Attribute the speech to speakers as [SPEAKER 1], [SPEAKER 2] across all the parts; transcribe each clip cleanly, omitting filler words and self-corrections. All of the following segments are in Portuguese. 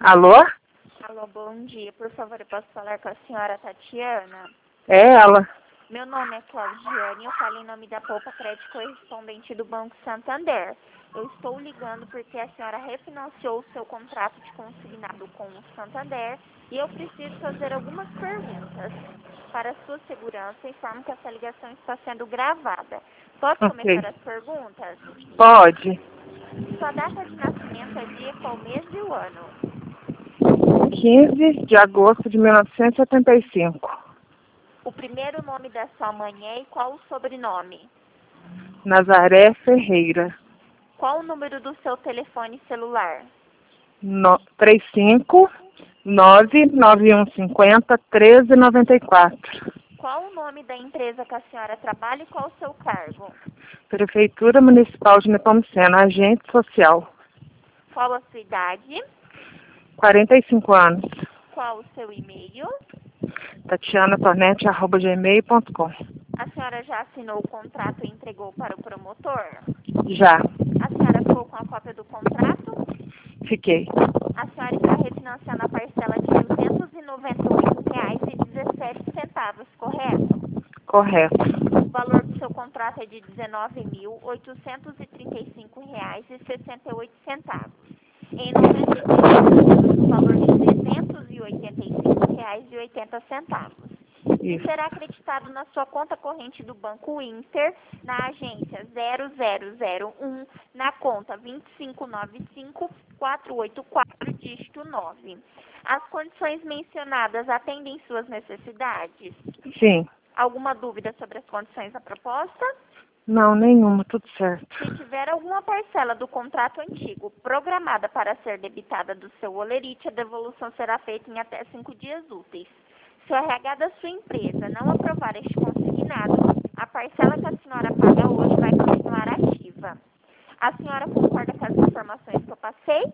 [SPEAKER 1] Alô?
[SPEAKER 2] Alô, bom dia. Por favor, eu posso falar com a senhora Tatiana?
[SPEAKER 1] É ela.
[SPEAKER 2] Meu nome é Claudiane e eu falo em nome da Poupa Crédito Correspondente do Banco Santander. Eu estou ligando porque a senhora refinanciou o seu contrato de consignado com o Santander e eu preciso fazer algumas perguntas. Para sua segurança, informo que essa ligação está sendo gravada. Posso começar as perguntas?
[SPEAKER 1] Pode.
[SPEAKER 2] Sua data de nascimento é dia, qual mês e o ano?
[SPEAKER 1] 15 de agosto de 1975.
[SPEAKER 2] O primeiro nome da sua mãe é e qual o sobrenome?
[SPEAKER 1] Nazaré Ferreira.
[SPEAKER 2] Qual o número do seu telefone celular?
[SPEAKER 1] 35 99150 1394.
[SPEAKER 2] Qual o nome da empresa que a senhora trabalha e qual o seu cargo?
[SPEAKER 1] Prefeitura Municipal de Nepomuceno, agente social.
[SPEAKER 2] Qual a sua idade?
[SPEAKER 1] 45 anos.
[SPEAKER 2] Qual o seu e-mail?
[SPEAKER 1] tatianatornetti@gmail.com.
[SPEAKER 2] A senhora já assinou o contrato e entregou para o promotor?
[SPEAKER 1] Já.
[SPEAKER 2] A senhora ficou com a cópia do contrato?
[SPEAKER 1] Fiquei.
[SPEAKER 2] A senhora está refinanciando a parcela de R$ 298,17, correto?
[SPEAKER 1] Correto.
[SPEAKER 2] O valor do seu contrato é de R$ 19.835,68. Em 96 o valor de R$ 385,80. E
[SPEAKER 1] Isso.
[SPEAKER 2] será acreditado na sua conta corrente do Banco Inter, na agência 0001, na conta 2595484, dígito 9. As condições mencionadas atendem suas necessidades?
[SPEAKER 1] Sim.
[SPEAKER 2] Alguma dúvida sobre as condições da proposta?
[SPEAKER 1] Não, nenhuma, tudo certo.
[SPEAKER 2] Se tiver alguma parcela do contrato antigo programada para ser debitada do seu holerite, a devolução será feita em até 5 dias úteis. Se o RH da sua empresa não aprovar este consignado, a parcela que a senhora paga hoje vai continuar ativa. A senhora concorda com as informações que eu passei?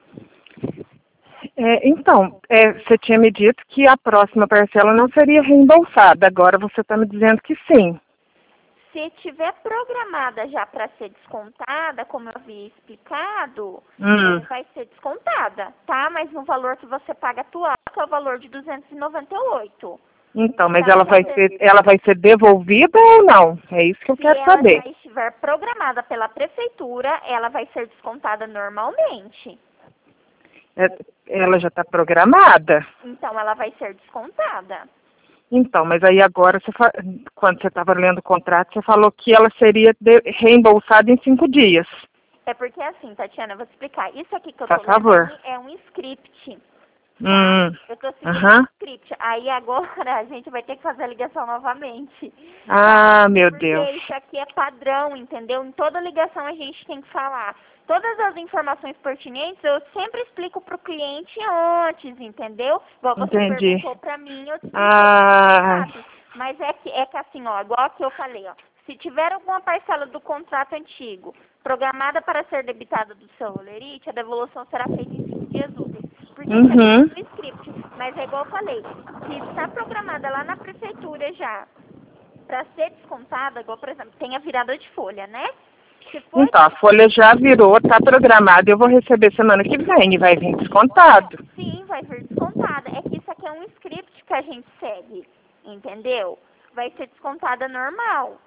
[SPEAKER 1] Então, você tinha me dito que a próxima parcela não seria reembolsada. Agora você está me dizendo que sim.
[SPEAKER 2] Se tiver programada já para ser descontada, como eu havia explicado, vai ser descontada, tá? Mas no valor que você paga atual, que é o valor de 298.
[SPEAKER 1] Então, mas ela vai ser devolvida ou não? É isso que eu quero saber.
[SPEAKER 2] Se ela já estiver programada pela prefeitura, ela vai ser descontada normalmente.
[SPEAKER 1] Ela já está programada?
[SPEAKER 2] Então, ela vai ser descontada.
[SPEAKER 1] Então, mas aí agora, quando você estava lendo o contrato, você falou que ela seria reembolsada em 5 dias.
[SPEAKER 2] É porque assim, Tatiana, eu vou te explicar. Isso aqui que eu
[SPEAKER 1] Por
[SPEAKER 2] tô
[SPEAKER 1] favor.
[SPEAKER 2] lendo é um script. Tá? Eu tô seguindo o script. Aí agora a gente vai ter que fazer a ligação novamente.
[SPEAKER 1] Ah, meu
[SPEAKER 2] Porque
[SPEAKER 1] Deus.
[SPEAKER 2] isso aqui é padrão, entendeu? Em toda ligação a gente tem que falar. Todas as informações pertinentes eu sempre explico pro cliente antes, entendeu? Igual você perguntou pra mim, eu te expliquei. Mas é que assim, ó, igual que eu falei, ó. Se tiver alguma parcela do contrato antigo programada para ser debitada do seu holerite, a devolução será feita em 5 dias úteis. Porque isso aqui é no script. Mas é igual eu falei, se está programada lá na prefeitura já para ser descontada, igual, por exemplo, tem a virada de folha, né?
[SPEAKER 1] Então, a folha já virou, está programada, eu vou receber semana que vem e vai vir descontado.
[SPEAKER 2] Sim, vai vir descontada. É que isso aqui é um script que a gente segue, entendeu? Vai ser descontada normal.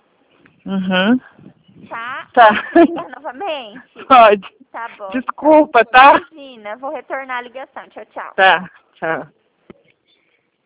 [SPEAKER 2] Tá? Posso ligar novamente?
[SPEAKER 1] Pode.
[SPEAKER 2] Tá bom.
[SPEAKER 1] Desculpa, tá?
[SPEAKER 2] Imagina, vou retornar a ligação. Tchau, tchau.
[SPEAKER 1] Tá, tchau.